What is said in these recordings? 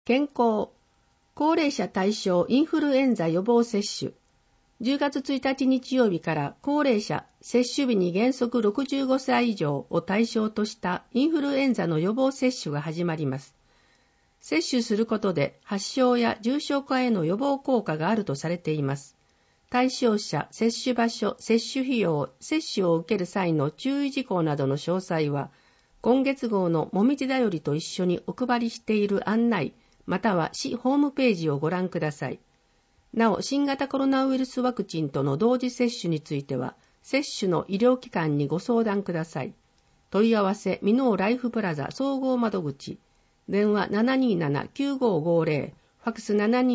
健康、高齢者対象インフルエンザ予防接種。10月1日日曜日から高齢者接種日に原則65歳以上を対象としたインフルエンザの予防接種が始まります。接種することで発症や重症化への予防効果があるとされています。対象者、接種場所、接種費用、接種を受ける際の注意事項などの詳細は、今月号のもみじだよりと一緒にお配りしている案内、または市ホームページをご覧ください。なお、新型コロナウイルスワクチンとの同時接種については、接種の医療機関にご相談ください。問い合わせ、ミノーライフプラザ総合窓口、電話 727-9550、ファクス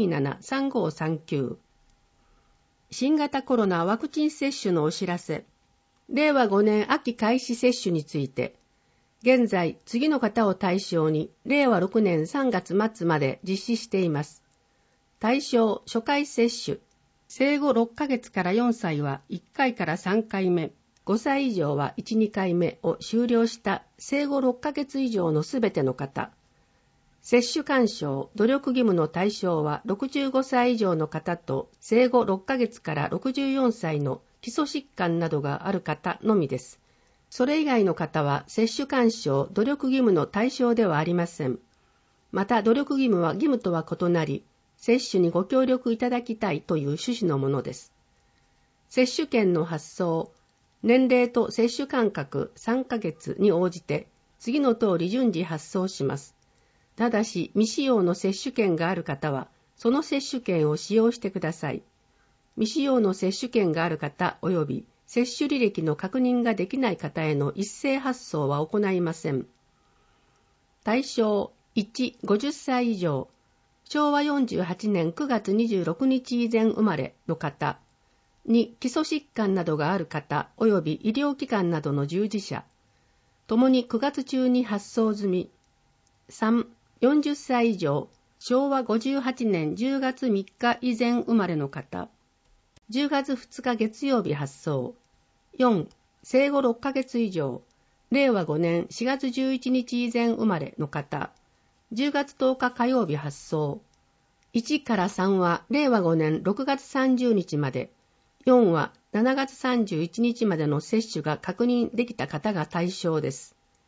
727-3539。新型コロナワクチン接種のお知らせ。令和5年秋開始接種について、現在、次の方を対象に、令和6年3月末まで実施しています。対象、初回接種。生後6ヶ月から4歳は1回から3回目、5歳以上は1、2回目を終了した生後6ヶ月以上のすべての方。接種勧奨、努力義務の対象は65歳以上の方と生後6ヶ月から64歳の基礎疾患などがある方のみです。それ以外の方は接種勧奨、努力義務の対象ではありません。また努力義務は義務とは異なり、接種にご協力いただきたいという趣旨のものです。接種券の発送、年齢と接種間隔3ヶ月に応じて次の通り順次発送します。ただし未使用の接種券がある方はその接種券を使用してください。未使用の接種券がある方及び接種履歴の確認ができない方への一斉発送は行いません。対象1、50歳以上、昭和48年9月26日以前生まれの方。2、基礎疾患などがある方及び医療機関などの従事者。ともに9月中に発送済み。3、40歳以上、昭和58年10月3日以前生まれの方。10月2日月曜日発送。4、生後6ヶ月以上、令和5年4月11日以前生まれの方。10月10日火曜日発送。1から3は令和5年6月30日まで、4は7月31日までの接種が確認できた方が対象です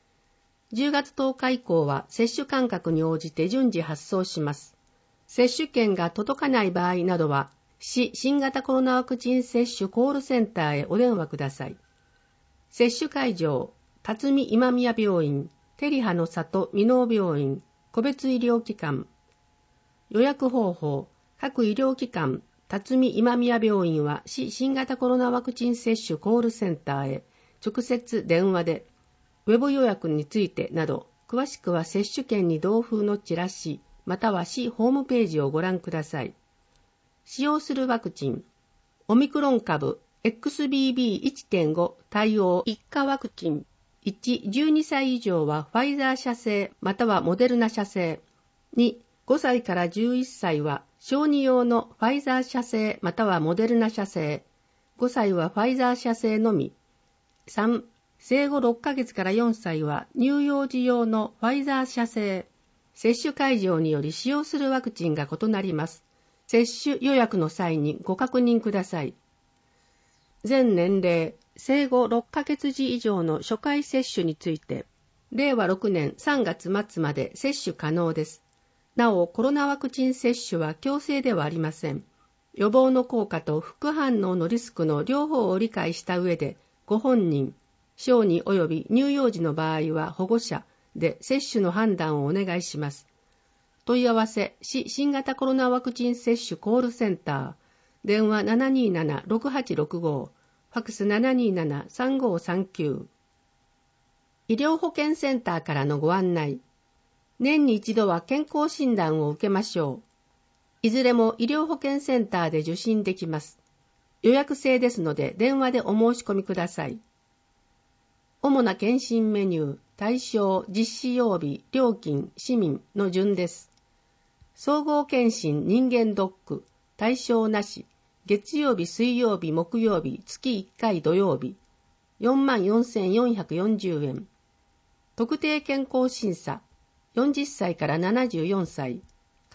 。10月10日以降は接種間隔に応じて順次発送します。接種券が届かない場合などは、市新型コロナワクチン接種コールセンターへお電話ください。接種会場、辰巳今宮病院、照葉の里箕面病院、個別医療機関。予約方法、各医療機関、辰巳今宮病院は市新型コロナワクチン接種コールセンターへ直接電話で、ウェブ予約についてなど、詳しくは接種券に同封のチラシ、または市ホームページをご覧ください。使用するワクチン、オミクロン株 XBB.1.5 対応1価ワクチン。1、12歳以上はファイザー社製またはモデルナ社製。2、5歳から11歳は小児用のファイザー社製またはモデルナ社製。5歳はファイザー社製のみ。3、生後6ヶ月から4歳は乳幼児用のファイザー社製。接種会場により使用するワクチンが異なります。接種予約の際にご確認ください。全年齢、生後6ヶ月時以上の初回接種について、令和6年3月末まで接種可能です。なお、コロナワクチン接種は強制ではありません。予防の効果と副反応のリスクの両方を理解した上で、ご本人、小児及び乳幼児の場合は保護者で接種の判断をお願いします。問い合わせ、市新型コロナワクチン接種コールセンター、電話 727-6865、ファクス 727-3539。医療保健センターからのご案内。年に一度は健康診断を受けましょう。いずれも医療保健センターで受診できます。予約制ですので電話でお申し込みください。主な検診メニュー、対象、実施曜日、料金、市民の順です。総合検診人間ドック、対象なし、月曜日、水曜日、木曜日、月1回土曜日、44,440円。特定健康審査、40歳から74歳、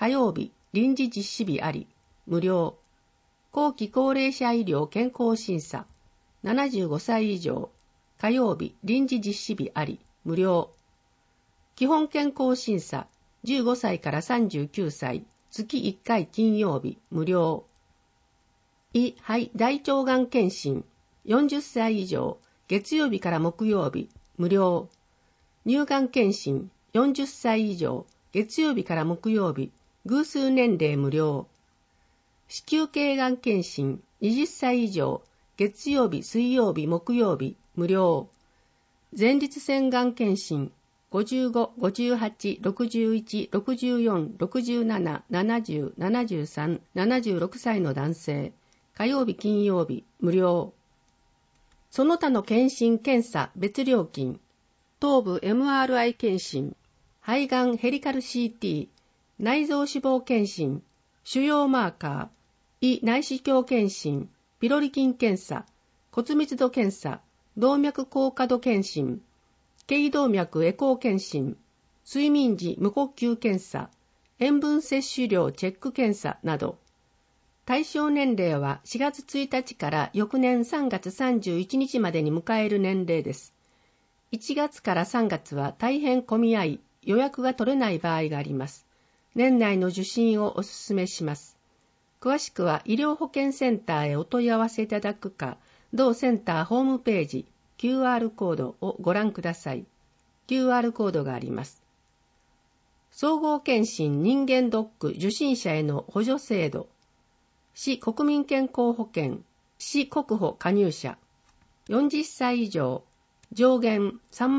火曜日、臨時実施日あり、無料。後期高齢者医療健康審査。75歳以上。火曜日、臨時実施日あり、無料。基本健康審査。15歳から39歳。月1回金曜日、無料。胃、肺、大腸がん検診。40歳以上。月曜日から木曜日、無料。乳がん検診。40歳以上。月曜日から木曜日。偶数年齢無料。子宮頸がん検診。20歳以上。月曜日、水曜日、木曜日、無料。前立腺がん検診。55、58、61、64、67、70、73、76歳の男性。火曜日、金曜日、無料。その他の検診検査別料金。頭部 MRI 検診。肺がんヘリカル CT。内臓脂肪検診。腫瘍マーカー。胃内視鏡検診。ピロリ菌検査。骨密度検査。動脈硬化度検診。頸動脈エコー検診、睡眠時無呼吸検査、塩分摂取量チェック検査など。対象年齢は4月1日から翌年3月31日までに迎える年齢です。1月から3月は大変混み合い、予約が取れない場合があります。年内の受診をお勧めします。詳しくは医療保健センターへお問い合わせいただくか、同センターホームページ、QR コードをご覧ください。QR コードがあります。総合検診人間ドック受診者への補助制度。市国民健康保険、市国保加入者。40歳以上、上限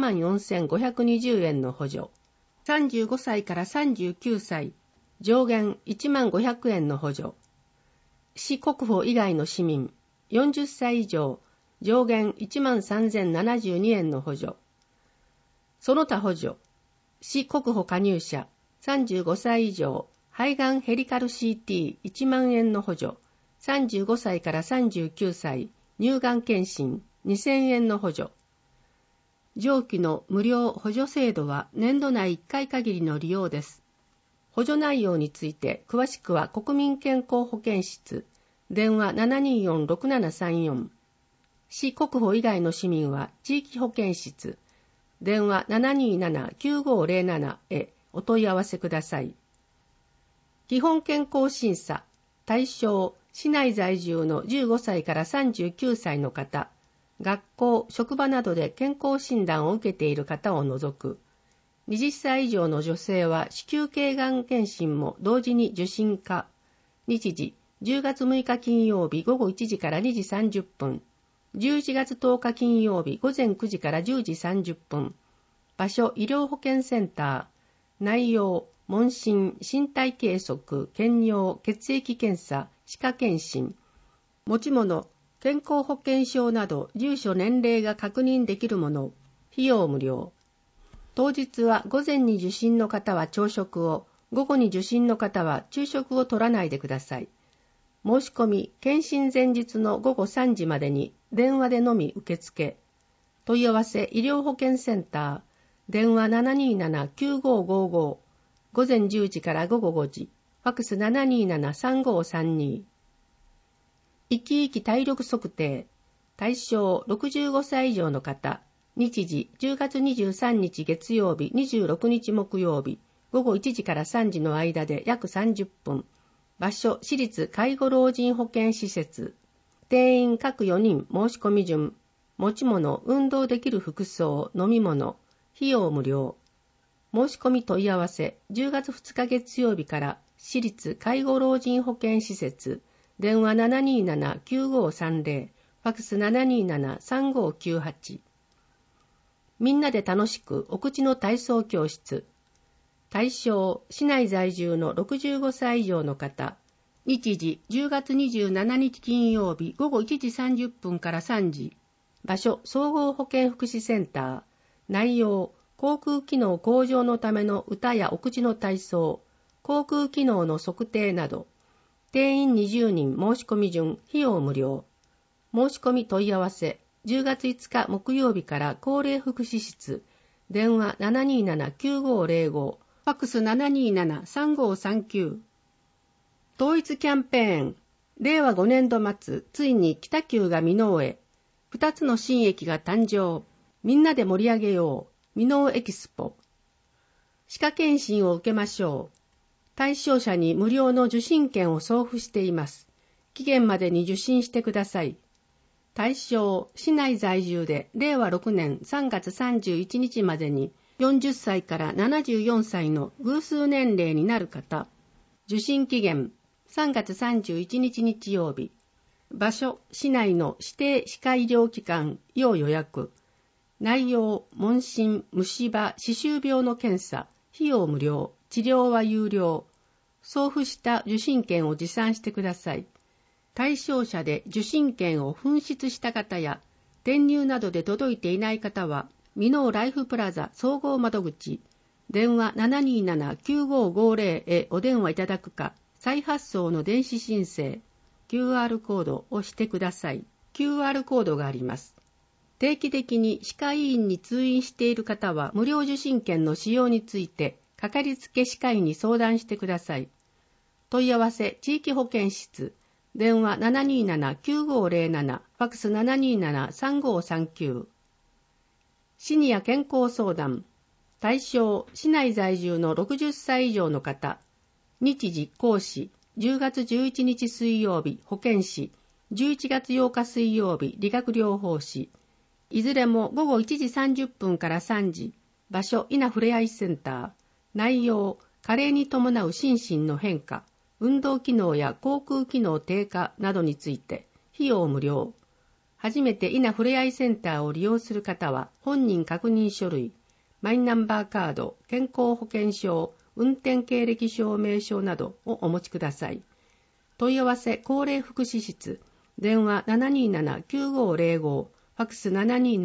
34,520円の補助。35歳から39歳、上限15,000円の補助。市国保以外の市民、40歳以上、上限13,072円の補助。その他補助。市国保加入者、35歳以上、肺がんヘリカル CT1 万円の補助。35歳から39歳、乳がん検診2,000円の補助。上記の無料補助制度は年度内1回限りの利用です。補助内容について詳しくは国民健康保健室、電話 724-6734。市国保以外の市民は地域保健室、電話 727-9507 へお問い合わせください。基本健康審査、対象、市内在住の15歳から39歳の方、学校、職場などで健康診断を受けている方を除く、20歳以上の女性は子宮頸がん検診も同時に受診可。日時、10月6日金曜日午後1時から2時30分。11月10日金曜日午前9時から10時30分。場所、医療保健センター。内容、問診、身体計測、検尿、血液検査、歯科検診。持ち物、健康保険証など住所年齢が確認できるもの。費用無料。当日は午前に受診の方は朝食を、午後に受診の方は昼食を取らないでください。申し込み、検診前日の午後3時までに電話でのみ受付。問い合わせ医療保健センター、電話 727-9555、午前10時から午後5時、ファックス 727-3532。生き生き体力測定、対象65歳以上の方、日時10月23日月曜日26日木曜日、午後1時から3時の間で約30分。場所、市立介護老人保健施設。定員各4人申し込み順。持ち物、運動できる服装、飲み物。費用無料。申し込み問い合わせ、10月2日月曜日から市立介護老人保健施設。電話 727-9530、ファックス 727-3598。みんなで楽しくお口の体操教室。対象、市内在住の65歳以上の方。日時、10月27日金曜日午後1時30分から3時。場所、総合保健福祉センター。内容、口腔機能向上のための歌やお口の体操、口腔機能の測定など。定員20人申し込み順、費用無料。申し込み問い合わせ、10月5日木曜日から高齢福祉室、電話 727-9505、 ファックス 727-3539。統一キャンペーン。令和5年度末、ついに北九が箕面へ。2つの新駅が誕生。みんなで盛り上げよう。箕面エキスポ。歯科検診を受けましょう。対象者に無料の受診券を送付しています。期限までに受診してください。対象、市内在住で令和6年3月31日までに40歳から74歳の偶数年齢になる方。受診期限、3月31日日曜日。場所、市内の指定歯科医療機関、要予約。内容、問診、虫歯、歯周病の検査。費用無料、治療は有料。送付した受診券を持参してください。対象者で受診券を紛失した方や、転入などで届いていない方は、箕面ライフプラザ総合窓口、電話 727-9550 へお電話いただくか、再発送の電子申請、QR コードをしてください。QR コードがあります。定期的に歯科医院に通院している方は無料受診券の使用についてかかりつけ歯科医に相談してください。問い合わせ地域保健室電話 727-9507 ファックス 727-3539。 シニア健康相談対象市内在住の60歳以上の方。日時講師10月11日水曜日保健師、11月8日水曜日理学療法士。いずれも午後1時30分から3時。場所、稲ふれあいセンター。内容、加齢に伴う心身の変化、運動機能や口腔機能低下などについて、費用無料。初めて稲ふれあいセンターを利用する方は、本人確認書類、マイナンバーカード、健康保険証、運転経歴証明書などをお持ちください。問い合わせ、高齢福祉室、電話 727-9505、ファックス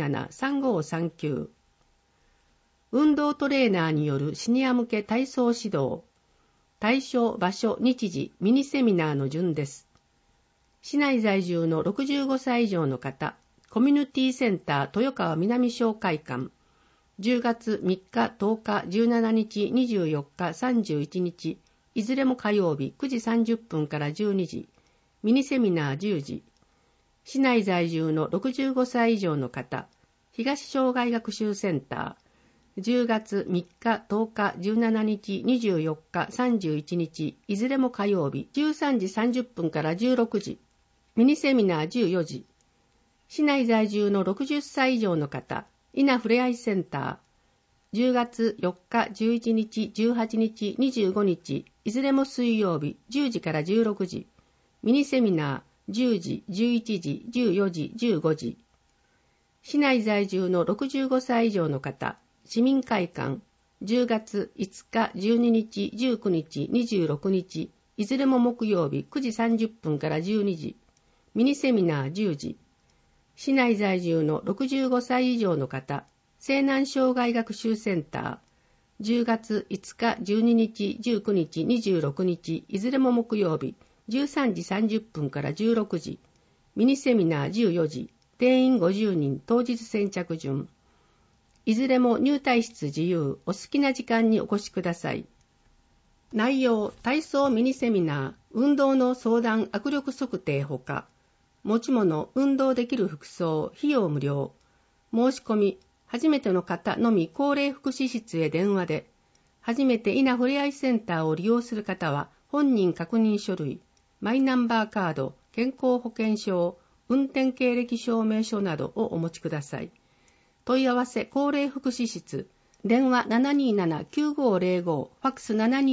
727-3539。運動トレーナーによるシニア向け体操指導。対象、場所、日時、ミニセミナーの順です。市内在住の65歳以上の方、コミュニティセンター豊川南小会館。10月3日、10日、17日、24日、31日、いずれも火曜日9時30分から12時。ミニセミナー10時。市内在住の65歳以上の方、東障害学習センター、10月3日、10日、17日、24日、31日、いずれも火曜日、13時30分から16時、ミニセミナー14時、市内在住の60歳以上の方、稲ふれあいセンター、10月4日、11日、18日、25日、いずれも水曜日、10時から16時、ミニセミナー、10時、11時、14時、15時。市内在住の65歳以上の方、市民会館、10月5日、12日、19日、26日、いずれも木曜日9時30分から12時。ミニセミナー10時。市内在住の65歳以上の方、西南障害学習センター、10月5日、12日、19日、26日、いずれも木曜日、13時30分から16時、ミニセミナー14時、定員50人、当日先着順。いずれも入退室自由、お好きな時間にお越しください。内容、体操ミニセミナー、運動の相談握力測定ほか、持ち物、運動できる服装、費用無料。申し込み、初めての方のみ高齢福祉室へ電話で、初めて稲ふれあいセンターを利用する方は、本人確認書類、マイナンバーカード、健康保険証、運転経歴証明書などをお持ちください。問い合わせ高齢福祉室、電話 727-9505、ファックス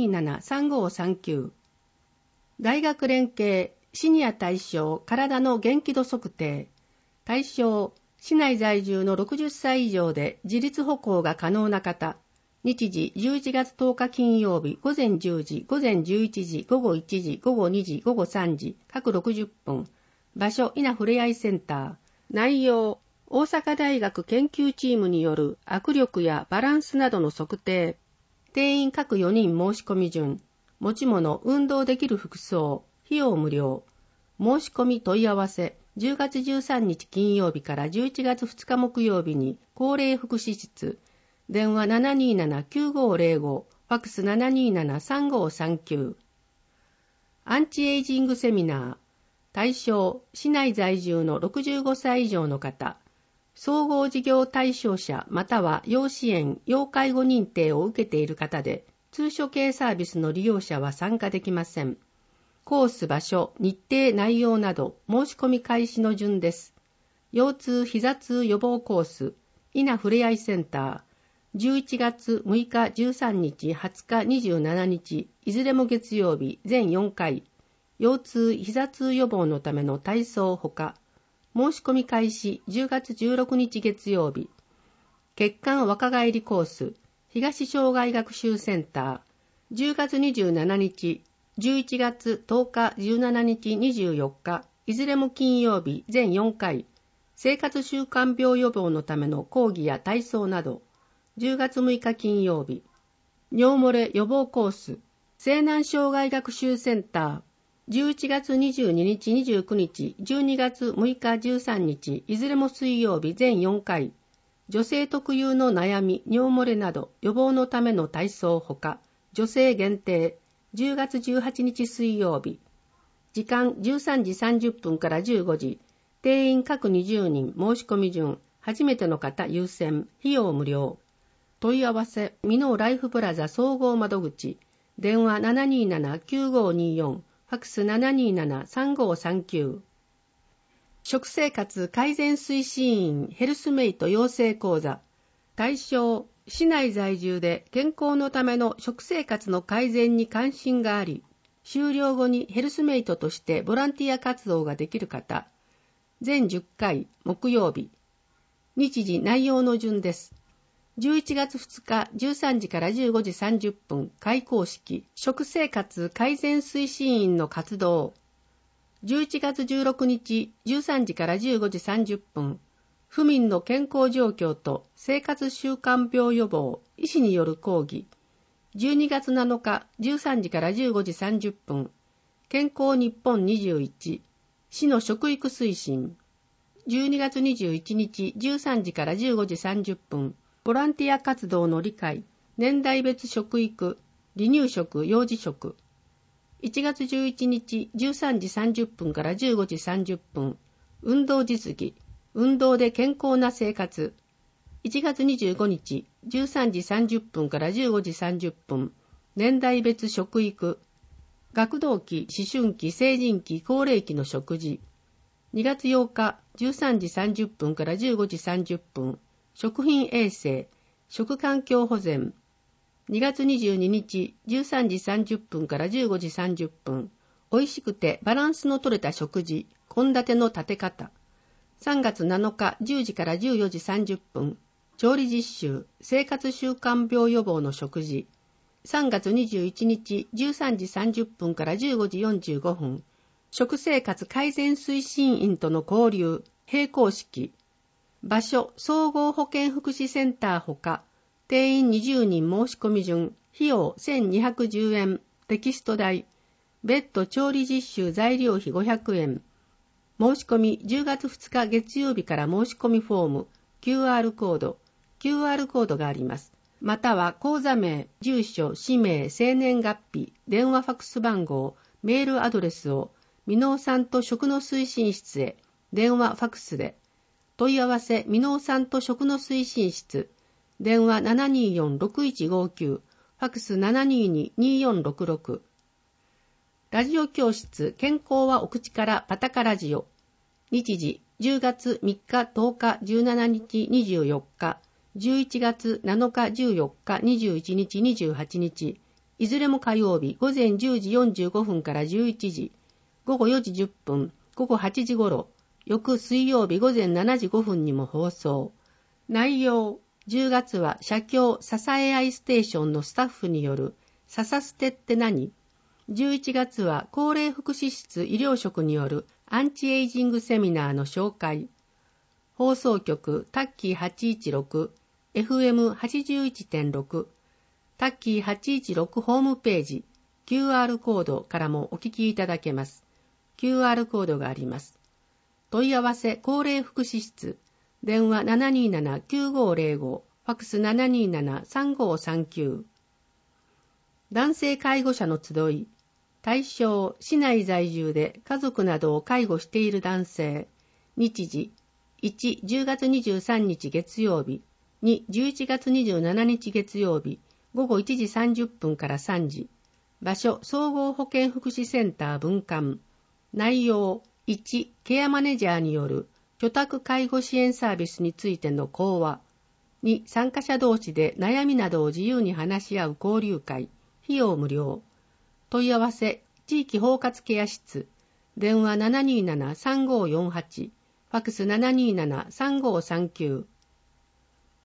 727-3539。大学連携、シニア対象、体の元気度測定。対象、市内在住の60歳以上で自立歩行が可能な方。日時11月10日金曜日午前10時、午前11時、午後1時、午後2時、午後3時、各60分。場所、稲ふれあいセンター。内容、大阪大学研究チームによる握力やバランスなどの測定。定員各4人申し込み順。持ち物、運動できる服装。費用無料。申し込み問い合わせ。10月13日金曜日から11月2日木曜日に高齢福祉室。電話 727-9505、フファックス 727-3539。アンチエイジングセミナー。対象、市内在住の65歳以上の方、総合事業対象者または要支援・要介護認定を受けている方で、通所系サービスの利用者は参加できません。コース場所、日程内容など申し込み開始の順です。腰痛・膝痛予防コース、稲ふれあいセンター、11月6日13日20日27日、いずれも月曜日、全4回、腰痛・膝痛予防のための体操ほか、申し込み開始10月16日月曜日、血管若返りコース、東障害学習センター、10月27日、11月10日17日24日、いずれも金曜日、全4回、生活習慣病予防のための講義や体操など、10月6日金曜日、尿漏れ予防コース、西南障害学習センター、11月22日29日、12月6日13日、いずれも水曜日全4回、女性特有の悩み、尿漏れなど予防のための体操ほか、女性限定、10月18日水曜日、時間13時30分から15時、定員各20人、申し込み順、初めての方優先、費用無料。問い合わせ、ミノーライフプラザ総合窓口、電話 727-9524、ファックス 727-3539。食生活改善推進員ヘルスメイト養成講座。対象、市内在住で健康のための食生活の改善に関心があり、終了後にヘルスメイトとしてボランティア活動ができる方。全10回、木曜日。日時内容の順です。11月2日13時から15時30分開講式食生活改善推進員の活動。11月16日13時から15時30分府民の健康状況と生活習慣病予防医師による講義。12月7日13時から15時30分健康日本21市の食育推進。12月21日13時から15時30分ボランティア活動の理解、年代別食育、離乳食、幼児食。1月11日13時30分から15時30分、運動実技、運動で健康な生活。1月25日13時30分から15時30分、年代別食育、学童期、思春期、成人期、高齢期の食事。2月8日13時30分から15時30分、食品衛生、食環境保全。2月22日13時30分から15時30分、美味しくてバランスの取れた食事、献立の立て方。3月7日10時から14時30分、調理実習、生活習慣病予防の食事。3月21日13時30分から15時45分、食生活改善推進員との交流、閉講式。場所、総合保健福祉センターほか、定員20人申し込み順、費用1210円、テキスト代、別途調理実習材料費500円。申し込み10月2日月曜日から申し込みフォーム、QR コードがあります。または口座名、住所、氏名、生年月日、電話ファックス番号、メールアドレスを、箕面さんと食の推進室へ、電話ファックスで、問い合わせ、箕面さんと食の推進室、電話 724-6159、ファックス 722-2466。ラジオ教室、健康はお口からパタカラジオ。日時、10月3日、10日、17日、24日、11月7日、14日、21日、28日、いずれも火曜日、午前10時45分から11時、午後4時10分、午後8時頃、翌水曜日午前7時5分にも放送。内容、10月は社協ささえ合いステーションのスタッフによるささステって何？11月は高齢福祉室医療職によるアンチエイジングセミナーの紹介。放送局タッキー816、FM81.6、タッキー816ホームページ、QR コードからもお聞きいただけます。QR コードがあります。問い合わせ高齢福祉室、電話 727-9505、ファックス 727-3539。 男性介護者の集い。対象、市内在住で家族などを介護している男性。日時、1、10月23日月曜日。2、11月27日月曜日。午後1時30分から3時。場所、総合保健福祉センター分館。内容、1、ケアマネジャーによる居宅介護支援サービスについての講話。2、参加者同士で悩みなどを自由に話し合う交流会。費用無料。問い合わせ、地域包括ケア室。電話727-3548。ファクス727-3539。